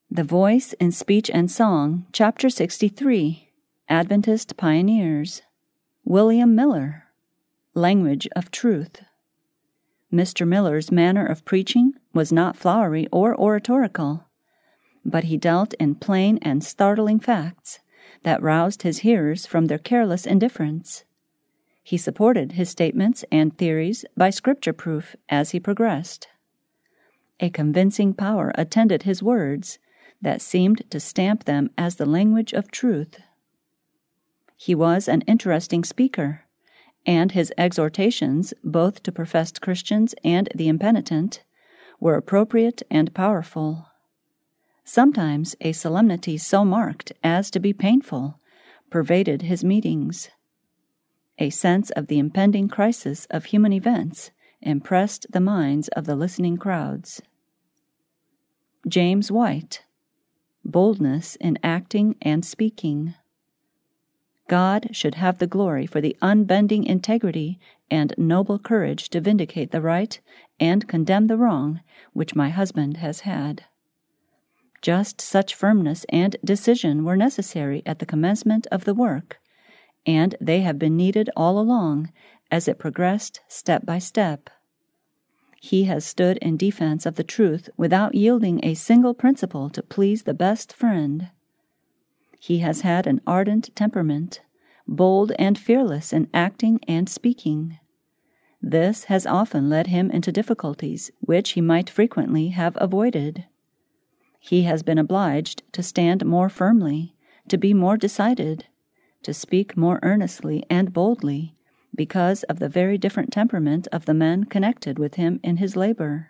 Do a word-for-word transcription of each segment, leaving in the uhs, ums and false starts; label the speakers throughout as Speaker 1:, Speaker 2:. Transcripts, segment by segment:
Speaker 1: The Voice in Speech and Song, Chapter sixty-three, Adventist Pioneers. William Miller. Language of Truth. Mister Miller's manner of preaching was not flowery or oratorical, but he dealt in plain and startling facts that roused his hearers from their careless indifference. He supported his statements and theories by scripture proof as he progressed. A convincing power attended his words that seemed to stamp them as the language of truth. He was an interesting speaker, and his exhortations, both to professed Christians and the impenitent, were appropriate and powerful. Sometimes a solemnity so marked as to be painful pervaded his meetings. A sense of the impending crisis of human events impressed the minds of the listening crowds. James White. Boldness in acting and speaking. God should have the glory for the unbending integrity and noble courage to vindicate the right and condemn the wrong which my husband has had. Just such firmness and decision were necessary at the commencement of the work, and they have been needed all along as it progressed step by step. He has stood in defense of the truth without yielding a single principle to please the best friend. He has had an ardent temperament, bold and fearless in acting and speaking. This has often led him into difficulties which he might frequently have avoided. He has been obliged to stand more firmly, to be more decided, to speak more earnestly and boldly, because of the very different temperament of the men connected with him in his labor.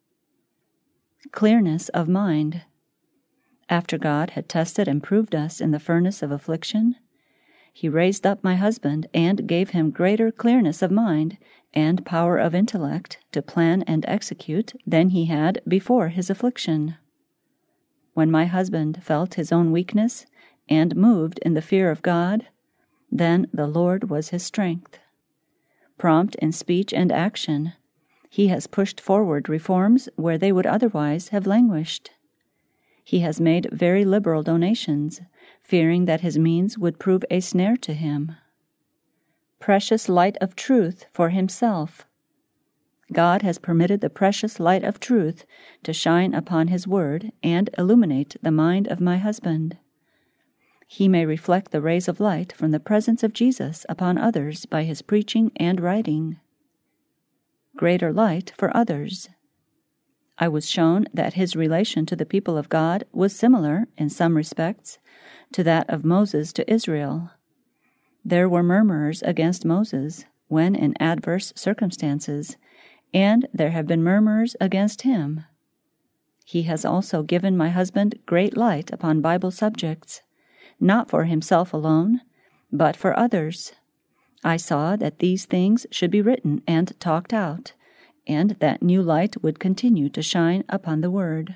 Speaker 1: Clearness of mind. After God had tested and proved us in the furnace of affliction, He raised up my husband and gave him greater clearness of mind and power of intellect to plan and execute than he had before his affliction. When my husband felt his own weakness and moved in the fear of God, then the Lord was his strength. Prompt in speech and action, he has pushed forward reforms where they would otherwise have languished. He has made very liberal donations, fearing that his means would prove a snare to him. Precious light of truth for himself. God has permitted the precious light of truth to shine upon his word and illuminate the mind of my husband. He may reflect the rays of light from the presence of Jesus upon others by his preaching and writing. Greater light for others. I was shown that his relation to the people of God was similar, in some respects, to that of Moses to Israel. There were murmurers against Moses when in adverse circumstances, and there have been murmurers against him. He has also given my husband great light upon Bible subjects, not for himself alone, but for others. I saw that these things should be written and talked out, and that new light would continue to shine upon the Word.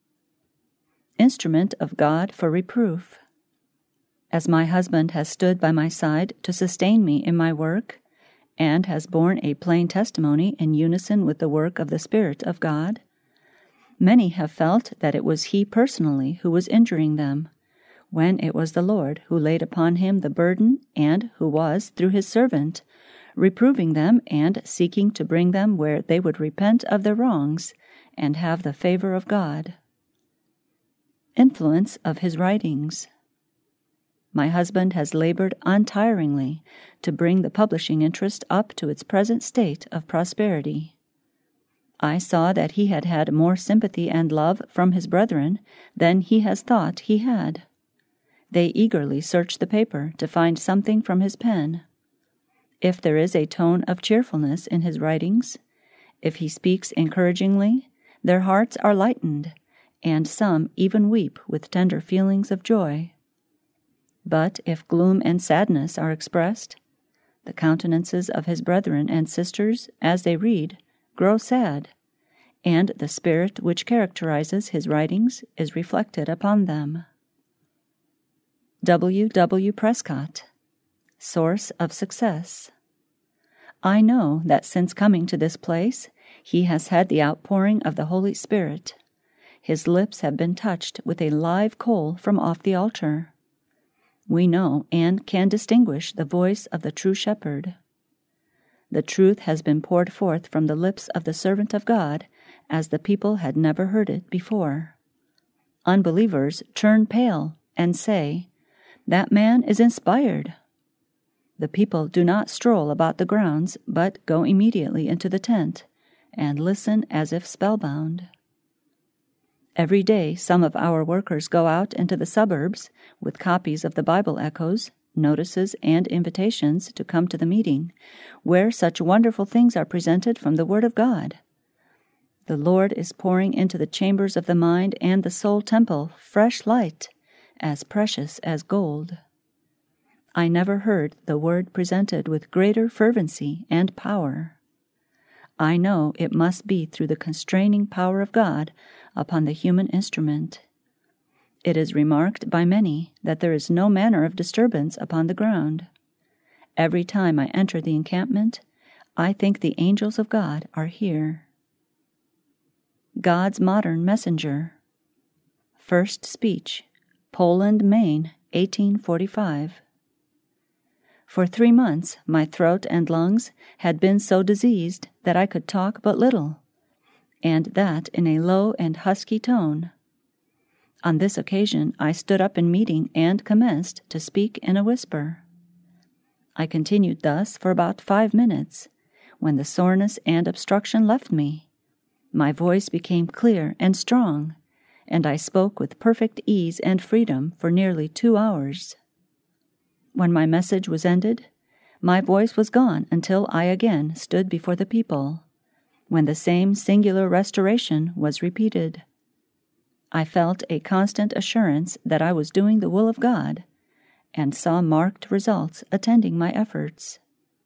Speaker 1: Instrument of God for reproof. As my husband has stood by my side to sustain me in my work, and has borne a plain testimony in unison with the work of the Spirit of God, many have felt that it was he personally who was injuring them, when it was the Lord who laid upon him the burden and who was, through his servant, reproving them and seeking to bring them where they would repent of their wrongs and have the favor of God. Influence of his writings. My husband has labored untiringly to bring the publishing interest up to its present state of prosperity. I saw that he had had more sympathy and love from his brethren than he has thought he had. They eagerly search the paper to find something from his pen. If there is a tone of cheerfulness in his writings, if he speaks encouragingly, their hearts are lightened, and some even weep with tender feelings of joy. But if gloom and sadness are expressed, the countenances of his brethren and sisters, as they read, grow sad, and the spirit which characterizes his writings is reflected upon them. W. W. Prescott. Source of Success. I know that since coming to this place, he has had the outpouring of the Holy Spirit. His lips have been touched with a live coal from off the altar. We know and can distinguish the voice of the true shepherd. The truth has been poured forth from the lips of the servant of God as the people had never heard it before. Unbelievers turn pale and say, "That man is inspired." The people do not stroll about the grounds, but go immediately into the tent and listen as if spellbound. Every day some of our workers go out into the suburbs with copies of the Bible echoes, notices, and invitations to come to the meeting, where such wonderful things are presented from the Word of God. The Lord is pouring into the chambers of the mind and the soul temple fresh light, as precious as gold. I never heard the Word presented with greater fervency and power. I know it must be through the constraining power of God upon the human instrument. It is remarked by many that there is no manner of disturbance upon the ground. Every time I enter the encampment, I think the angels of God are here. God's Modern Messenger. First Speech, Poland, Maine, eighteen forty-five. For three months my throat and lungs had been so diseased that I could talk but little, and that in a low and husky tone. On this occasion I stood up in meeting and commenced to speak in a whisper. I continued thus for about five minutes, when the soreness and obstruction left me. My voice became clear and strong, and I spoke with perfect ease and freedom for nearly two hours. When my message was ended, my voice was gone until I again stood before the people, when the same singular restoration was repeated. I felt a constant assurance that I was doing the will of God, and saw marked results attending my efforts.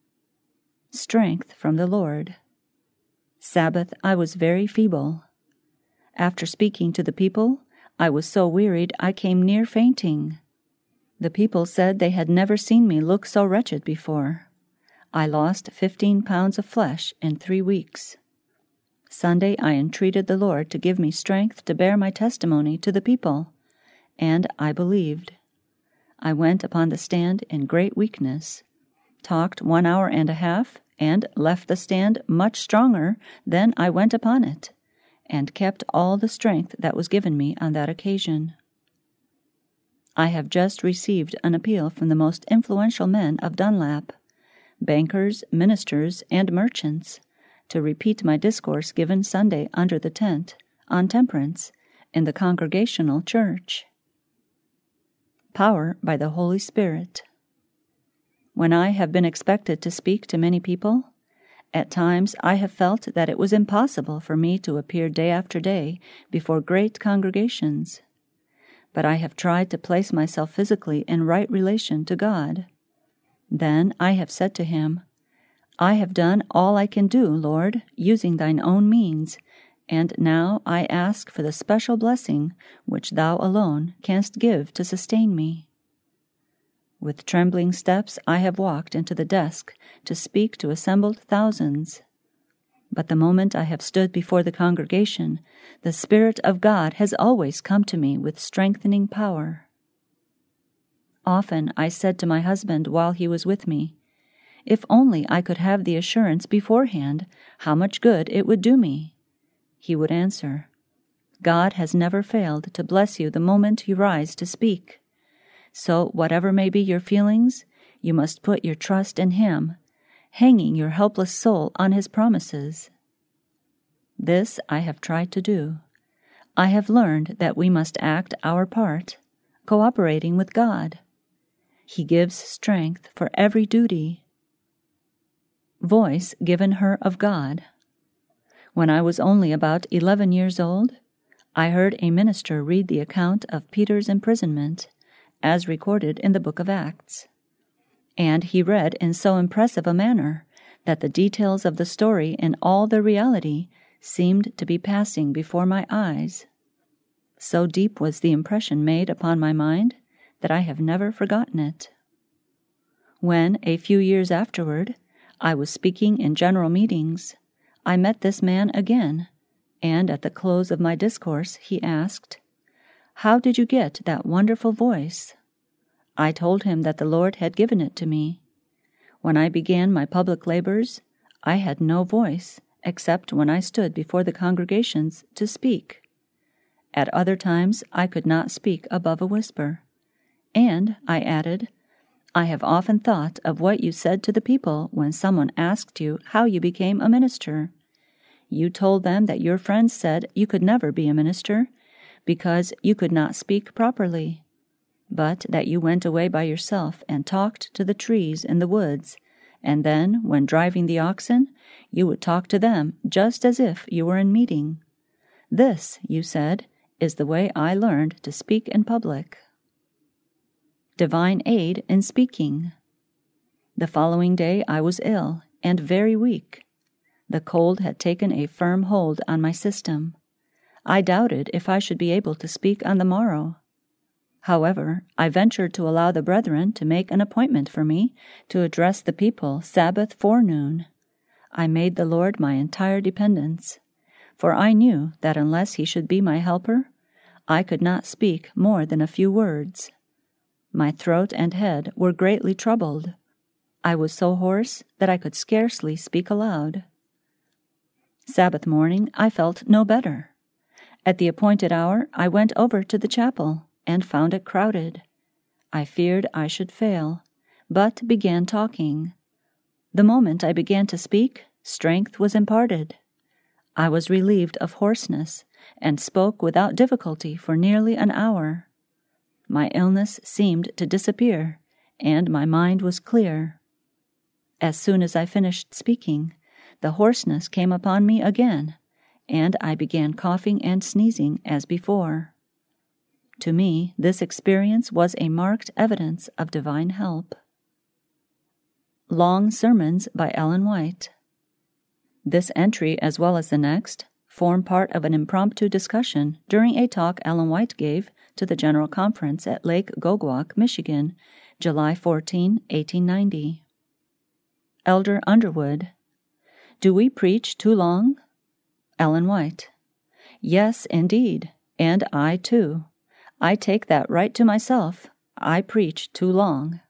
Speaker 1: Strength from the Lord. Sabbath, I was very feeble. After speaking to the people, I was so wearied I came near fainting. The people said they had never seen me look so wretched before. I lost fifteen pounds of flesh in three weeks. Sunday I entreated the Lord to give me strength to bear my testimony to the people, and I believed. I went upon the stand in great weakness, talked one hour and a half, and left the stand much stronger than I went upon it, and kept all the strength that was given me on that occasion. I have just received an appeal from the most influential men of Dunlap, bankers, ministers, and merchants, to repeat my discourse given Sunday under the tent on temperance in the Congregational Church. Power by the Holy Spirit. When I have been expected to speak to many people, at times I have felt that it was impossible for me to appear day after day before great congregations. But I have tried to place myself physically in right relation to God. Then I have said to Him, "I have done all I can do, Lord, using Thine own means, and now I ask for the special blessing which Thou alone canst give to sustain me." With trembling steps I have walked into the desk to speak to assembled thousands. But the moment I have stood before the congregation, the Spirit of God has always come to me with strengthening power. Often I said to my husband while he was with me, "If only I could have the assurance beforehand how much good it would do me." He would answer, "God has never failed to bless you the moment you rise to speak. So whatever may be your feelings, you must put your trust in Him, hanging your helpless soul on His promises." This I have tried to do. I have learned that we must act our part, cooperating with God. He gives strength for every duty. Voice given her of God. When I was only about eleven years old, I heard a minister read the account of Peter's imprisonment, as recorded in the book of Acts. And he read in so impressive a manner that the details of the story in all their reality seemed to be passing before my eyes. So deep was the impression made upon my mind that I have never forgotten it. When, a few years afterward, I was speaking in general meetings, I met this man again, and at the close of my discourse he asked, "How did you get that wonderful voice?" I told him that the Lord had given it to me. When I began my public labors, I had no voice except when I stood before the congregations to speak. At other times I could not speak above a whisper. And, I added, I have often thought of what you said to the people when someone asked you how you became a minister. You told them that your friends said you could never be a minister because you could not speak properly, but that you went away by yourself and talked to the trees in the woods, and then, when driving the oxen, you would talk to them just as if you were in meeting. This, you said, is the way I learned to speak in public. Divine aid in speaking. The following day I was ill and very weak. The cold had taken a firm hold on my system. I doubted if I should be able to speak on the morrow. However, I ventured to allow the brethren to make an appointment for me to address the people Sabbath forenoon. I made the Lord my entire dependence, for I knew that unless he should be my helper, I could not speak more than a few words. My throat and head were greatly troubled. I was so hoarse that I could scarcely speak aloud. Sabbath morning I felt no better. At the appointed hour I went over to the chapel and found it crowded. I feared I should fail, but began talking. The moment I began to speak, strength was imparted. I was relieved of hoarseness and spoke without difficulty for nearly an hour. My illness seemed to disappear, and my mind was clear. As soon as I finished speaking, the hoarseness came upon me again, and I began coughing and sneezing as before. To me, this experience was a marked evidence of divine help. Long Sermons by Ellen White. This entry, as well as the next, form part of an impromptu discussion during a talk Ellen White gave to the General Conference at Lake Gogwalk, Michigan, July fourteenth, eighteen ninety. Elder Underwood. Do we preach too long? Ellen White. Yes, indeed, and I too. I take that right to myself. I preach too long.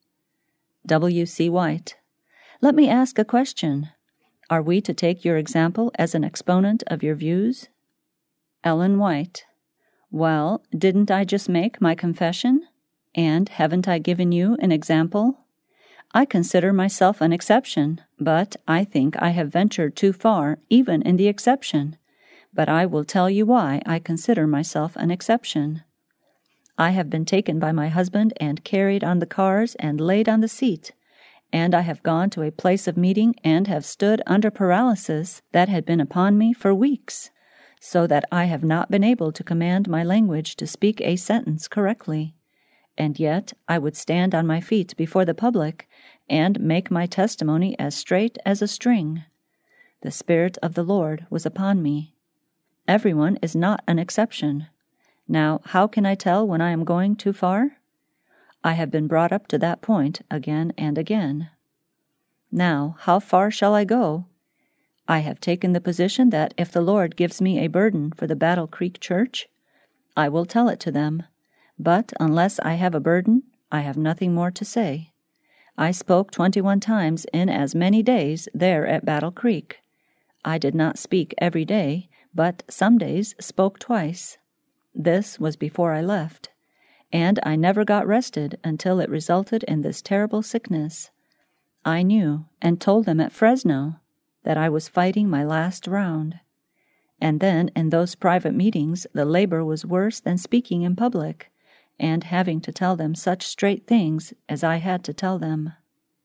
Speaker 1: W C White. Let me ask a question. Are we to take your example as an exponent of your views? Ellen White. Well, didn't I just make my confession? And haven't I given you an example? I consider myself an exception, but I think I have ventured too far even in the exception. But I will tell you why I consider myself an exception. I have been taken by my husband and carried on the cars and laid on the seat, and I have gone to a place of meeting and have stood under paralysis that had been upon me for weeks, so that I have not been able to command my language to speak a sentence correctly. And yet I would stand on my feet before the public and make my testimony as straight as a string. The Spirit of the Lord was upon me. Everyone is not an exception. Now, how can I tell when I am going too far? I have been brought up to that point again and again. Now, how far shall I go? I have taken the position that if the Lord gives me a burden for the Battle Creek Church, I will tell it to them. But unless I have a burden, I have nothing more to say. I spoke twenty-one times in as many days there at Battle Creek. I did not speak every day, but some days spoke twice. This was before I left, and I never got rested until it resulted in this terrible sickness. I knew and told them at Fresno that I was fighting my last round. And then in those private meetings the labor was worse than speaking in public, and having to tell them such straight things as I had to tell them.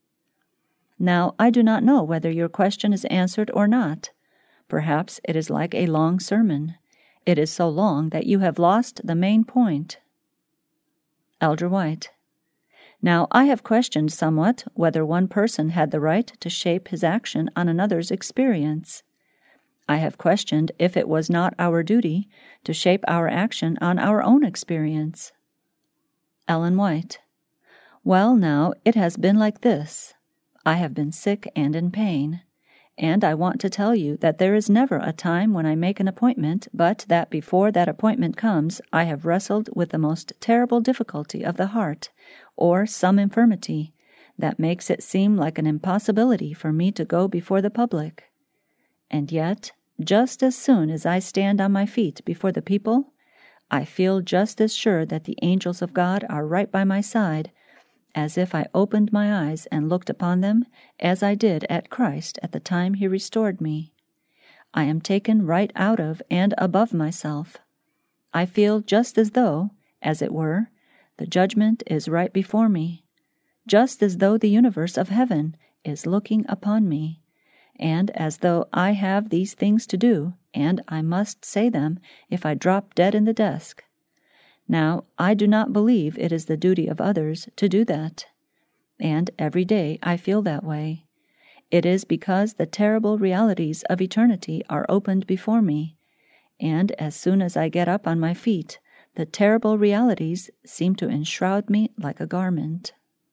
Speaker 1: Now, I do not know whether your question is answered or not. Perhaps it is like a long sermon. It is so long that you have lost the main point. Elder White. Now, I have questioned somewhat whether one person had the right to shape his action on another's experience. I have questioned if it was not our duty to shape our action on our own experience. Ellen White. Well, now, it has been like this. I have been sick and in pain, and I want to tell you that there is never a time when I make an appointment, but that before that appointment comes, I have wrestled with the most terrible difficulty of the heart, or some infirmity, that makes it seem like an impossibility for me to go before the public. And yet, just as soon as I stand on my feet before the people, I feel just as sure that the angels of God are right by my side, as if I opened my eyes and looked upon them as I did at Christ at the time he restored me. I am taken right out of and above myself. I feel just as though, as it were, the judgment is right before me, just as though the universe of heaven is looking upon me, and as though I have these things to do, and I must say them if I drop dead in the desk. Now, I do not believe it is the duty of others to do that, and every day I feel that way. It is because the terrible realities of eternity are opened before me, and as soon as I get up on my feet, the terrible realities seem to enshroud me like a garment.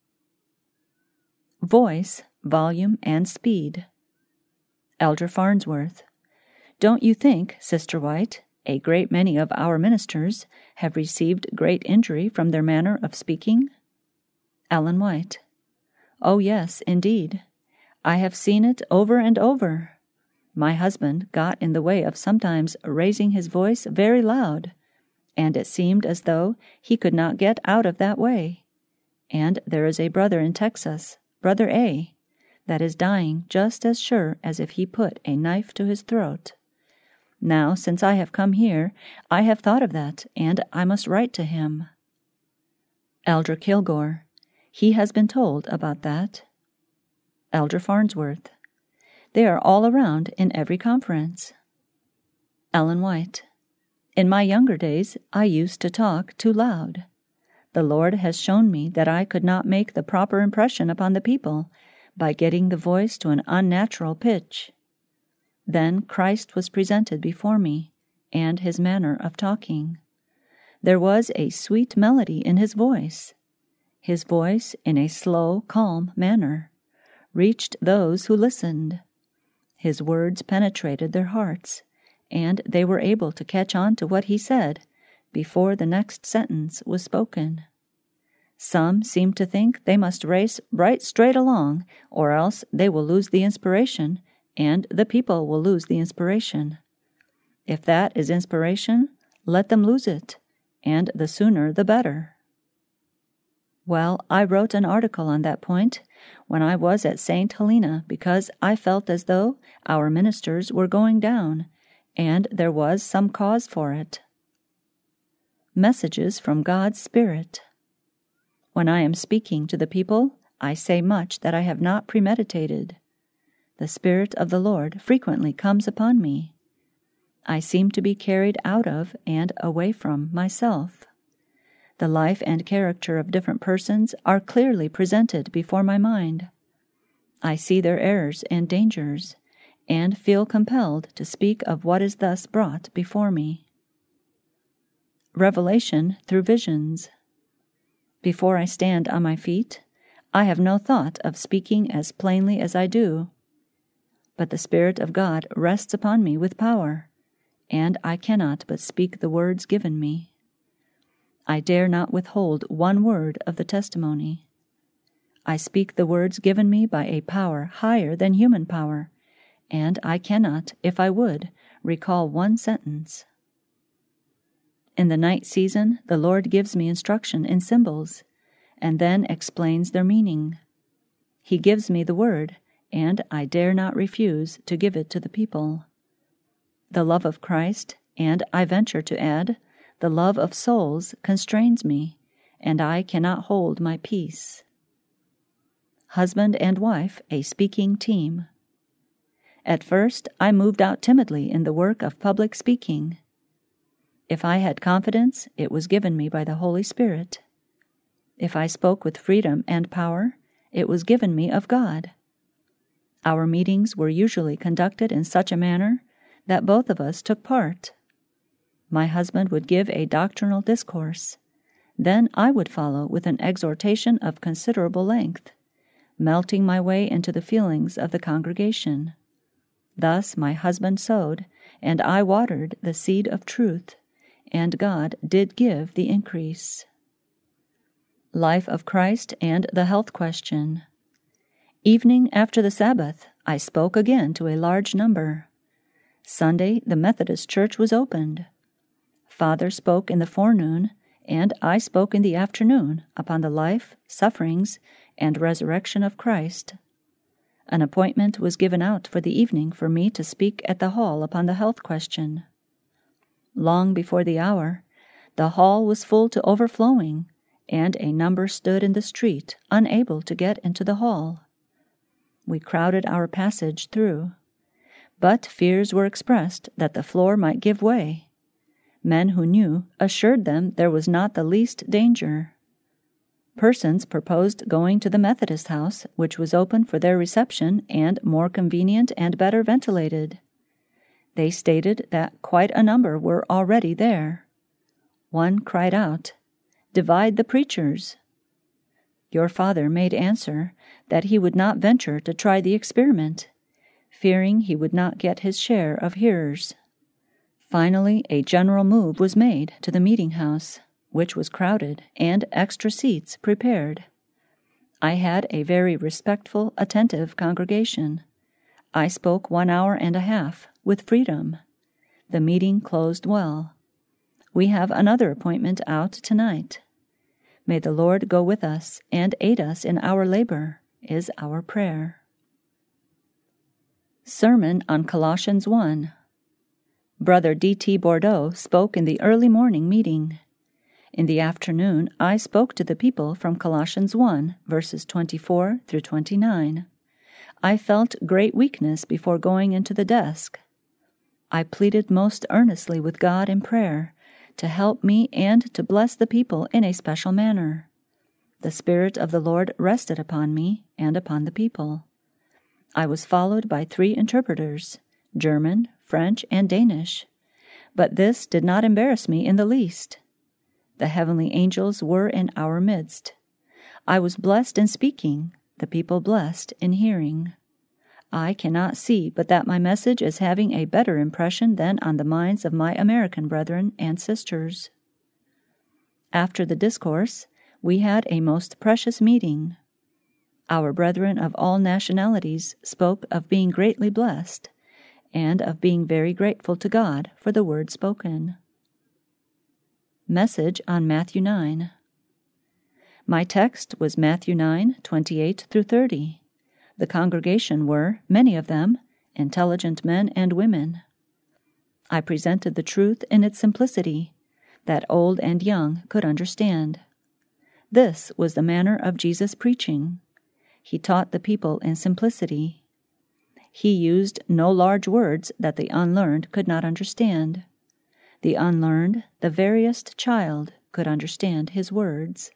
Speaker 1: Voice, volume, and speed. Elder Farnsworth. Don't you think, Sister White, a great many of our ministers have received great injury from their manner of speaking? Ellen White. Oh, yes, indeed. I have seen it over and over. My husband got in the way of sometimes raising his voice very loud, and it seemed as though he could not get out of that way. And there is a brother in Texas, Brother A., that is dying just as sure as if he put a knife to his throat. Now, since I have come here, I have thought of that, and I must write to him. Elder Kilgore. He has been told about that. Elder Farnsworth. They are all around in every conference. Ellen White. In my younger days, I used to talk too loud. The Lord has shown me that I could not make the proper impression upon the people by getting the voice to an unnatural pitch. Then Christ was presented before me, and his manner of talking. There was a sweet melody in his voice. His voice, in a slow, calm manner, reached those who listened. His words penetrated their hearts, and they were able to catch on to what he said before the next sentence was spoken. Some seemed to think they must race right straight along, or else they will lose the inspiration, and the people will lose the inspiration. If that is inspiration, let them lose it, and the sooner the better. Well, I wrote an article on that point when I was at Saint Helena because I felt as though our ministers were going down, and there was some cause for it. Messages from God's Spirit. When I am speaking to the people, I say much that I have not premeditated. The Spirit of the Lord frequently comes upon me. I seem to be carried out of and away from myself. The life and character of different persons are clearly presented before my mind. I see their errors and dangers, and feel compelled to speak of what is thus brought before me. Revelation through visions. Before I stand on my feet, I have no thought of speaking as plainly as I do. But the Spirit of God rests upon me with power, and I cannot but speak the words given me. I dare not withhold one word of the testimony. I speak the words given me by a power higher than human power, and I cannot, if I would, recall one sentence. In the night season, the Lord gives me instruction in symbols, and then explains their meaning. He gives me the word, and I dare not refuse to give it to the people. The love of Christ, and I venture to add, the love of souls constrains me, and I cannot hold my peace. Husband and wife, a speaking team. At first, I moved out timidly in the work of public speaking. If I had confidence, it was given me by the Holy Spirit. If I spoke with freedom and power, it was given me of God. Our meetings were usually conducted in such a manner that both of us took part. My husband would give a doctrinal discourse. Then I would follow with an exhortation of considerable length, melting my way into the feelings of the congregation. Thus my husband sowed, and I watered the seed of truth, and God did give the increase. Life of Christ and the health question. Evening after the Sabbath, I spoke again to a large number. Sunday, the Methodist Church was opened. Father spoke in the forenoon, and I spoke in the afternoon upon the life, sufferings, and resurrection of Christ. An appointment was given out for the evening for me to speak at the hall upon the health question. Long before the hour, the hall was full to overflowing, and a number stood in the street, unable to get into the hall. We crowded our passage through, but fears were expressed that the floor might give way. Men who knew assured them there was not the least danger. Persons proposed going to the Methodist house, which was open for their reception and more convenient and better ventilated. They stated that quite a number were already there. One cried out, "Divide the preachers." Your father made answer that he would not venture to try the experiment, fearing he would not get his share of hearers. Finally, a general move was made to the meeting house, which was crowded, and extra seats prepared. I had a very respectful, attentive congregation. I spoke one hour and a half, with freedom. The meeting closed well. We have another appointment out tonight. May the Lord go with us and aid us in our labor, is our prayer. Sermon on Colossians one. Brother D T Bordeaux spoke in the early morning meeting. In the afternoon, I spoke to the people from Colossians one, verses twenty-four through twenty-nine. I felt great weakness before going into the desk. I pleaded most earnestly with God in prayer to help me and to bless the people in a special manner. The Spirit of the Lord rested upon me and upon the people. I was followed by three interpreters, German, French, and Danish, but this did not embarrass me in the least. The heavenly angels were in our midst. I was blessed in speaking, the people blessed in hearing. I cannot see but that my message is having a better impression than on the minds of my American brethren and sisters. After the discourse, we had a most precious meeting. Our brethren of all nationalities spoke of being greatly blessed, and of being very grateful to God for the word spoken. Message on Matthew nine. My text was Matthew nine, twenty-eight through thirty. The congregation were, many of them, intelligent men and women. I presented the truth in its simplicity, that old and young could understand. This was the manner of Jesus' preaching. He taught the people in simplicity. He used no large words that the unlearned could not understand. The unlearned, the veriest child, could understand his words.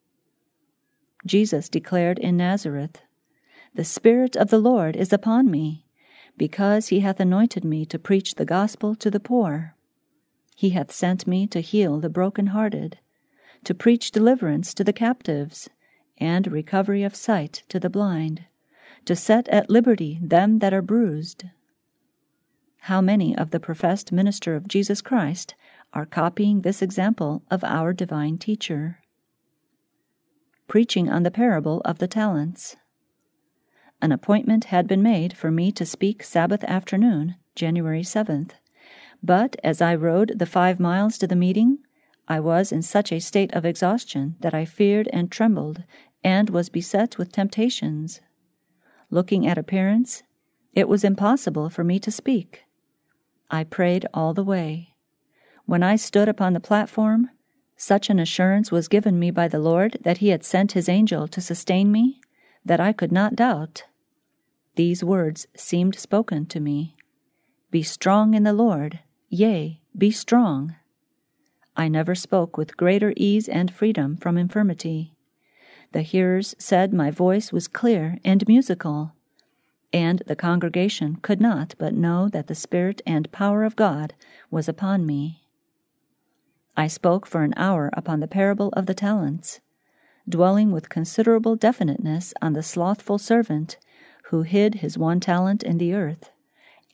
Speaker 1: Jesus declared in Nazareth, "The Spirit of the Lord is upon me, because he hath anointed me to preach the gospel to the poor. He hath sent me to heal the brokenhearted, to preach deliverance to the captives, and recovery of sight to the blind, to set at liberty them that are bruised." How many of the professed minister of Jesus Christ are copying this example of our divine teacher? Preaching on the parable of the talents. An appointment had been made for me to speak Sabbath afternoon, January seventh, but as I rode the five miles to the meeting, I was in such a state of exhaustion that I feared and trembled and was beset with temptations. Looking at appearance, it was impossible for me to speak. I prayed all the way. When I stood upon the platform, such an assurance was given me by the Lord that he had sent his angel to sustain me, that I could not doubt. These words seemed spoken to me. "Be strong in the Lord, yea, be strong." I never spoke with greater ease and freedom from infirmity. The hearers said my voice was clear and musical, and the congregation could not but know that the Spirit and power of God was upon me. I spoke for an hour upon the parable of the talents, dwelling with considerable definiteness on the slothful servant who hid his one talent in the earth,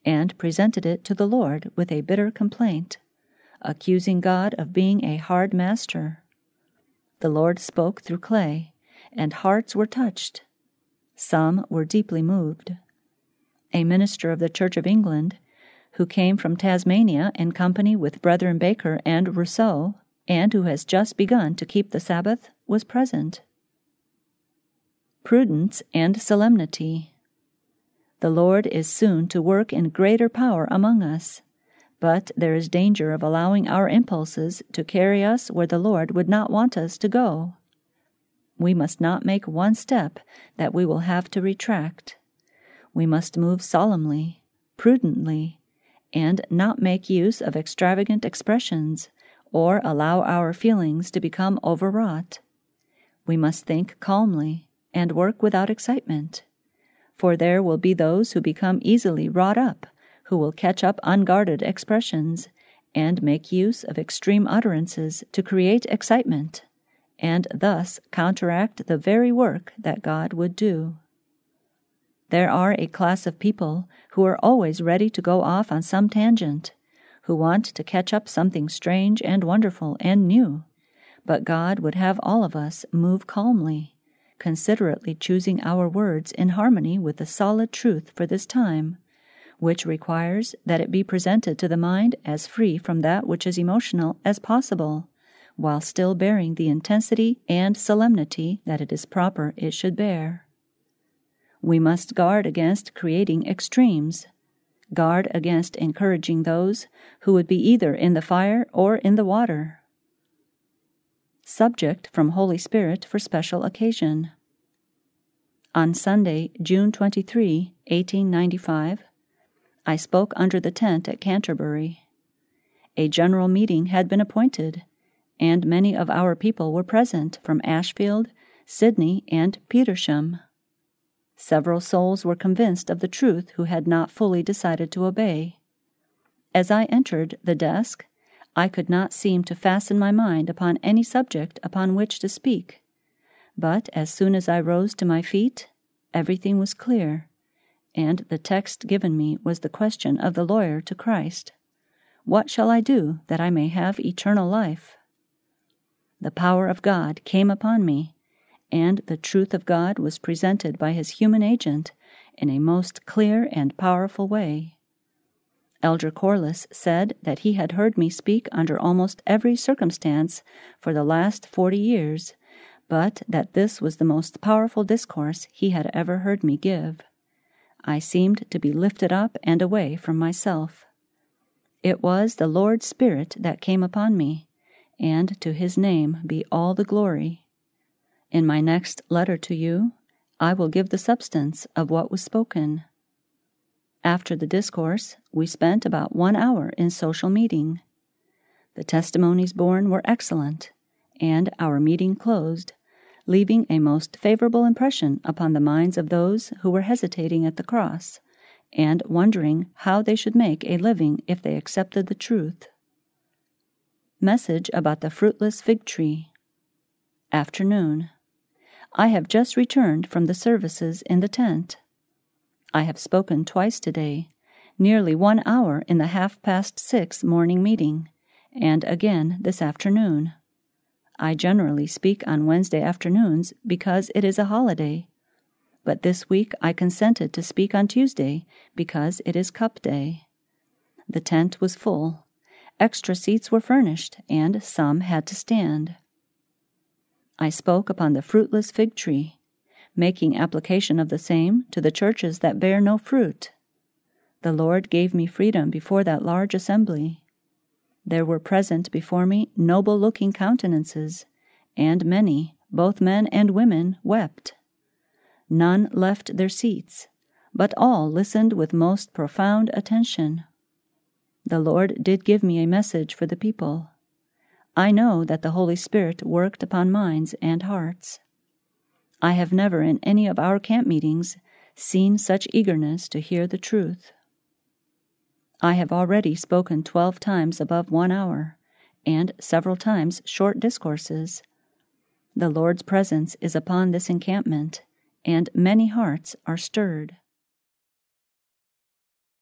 Speaker 1: and presented it to the Lord with a bitter complaint, accusing God of being a hard master. The Lord spoke through clay, and hearts were touched. Some were deeply moved. A minister of the Church of England, who came from Tasmania in company with Brethren Baker and Rousseau, and who has just begun to keep the Sabbath, was present. Prudence and solemnity. The Lord is soon to work in greater power among us, but there is danger of allowing our impulses to carry us where the Lord would not want us to go. We must not make one step that we will have to retract. We must move solemnly, prudently, and not make use of extravagant expressions or allow our feelings to become overwrought. We must think calmly and work without excitement, for there will be those who become easily wrought up, who will catch up unguarded expressions and make use of extreme utterances to create excitement, and thus counteract the very work that God would do. There are a class of people who are always ready to go off on some tangent, who want to catch up something strange and wonderful and new, but God would have all of us move calmly, considerately choosing our words in harmony with the solid truth for this time, which requires that it be presented to the mind as free from that which is emotional as possible, while still bearing the intensity and solemnity that it is proper it should bear. We must guard against creating extremes, guard against encouraging those who would be either in the fire or in the water. Subject from Holy Spirit for special occasion. On Sunday, June twenty-third, eighteen ninety-five, I spoke under the tent at Canterbury. A general meeting had been appointed, and many of our people were present from Ashfield, Sydney, and Petersham. Several souls were convinced of the truth who had not fully decided to obey. As I entered the desk, I could not seem to fasten my mind upon any subject upon which to speak, but as soon as I rose to my feet, everything was clear, and the text given me was the question of the lawyer to Christ, "What shall I do that I may have eternal life?" The power of God came upon me, and the truth of God was presented by his human agent in a most clear and powerful way. Elder Corliss said that he had heard me speak under almost every circumstance for the last forty years, but that this was the most powerful discourse he had ever heard me give. I seemed to be lifted up and away from myself. It was the Lord's Spirit that came upon me, and to his name be all the glory. In my next letter to you, I will give the substance of what was spoken. After the discourse, we spent about one hour in social meeting. The testimonies borne were excellent, and our meeting closed, leaving a most favorable impression upon the minds of those who were hesitating at the cross, and wondering how they should make a living if they accepted the truth. Message about the fruitless fig tree. Afternoon. I have just returned from the services in the tent. I have spoken twice today, nearly one hour in the half-past six morning meeting, and again this afternoon. I generally speak on Wednesday afternoons because it is a holiday, but this week I consented to speak on Tuesday because it is Cup Day. The tent was full. Extra seats were furnished, and some had to stand. I spoke upon the fruitless fig tree, making application of the same to the churches that bear no fruit. The Lord gave me freedom before that large assembly. There were present before me noble-looking countenances, and many, both men and women, wept. None left their seats, but all listened with most profound attention. The Lord did give me a message for the people. I know that the Holy Spirit worked upon minds and hearts. I have never in any of our camp meetings seen such eagerness to hear the truth. I have already spoken twelve times above one hour, and several times short discourses. The Lord's presence is upon this encampment, and many hearts are stirred.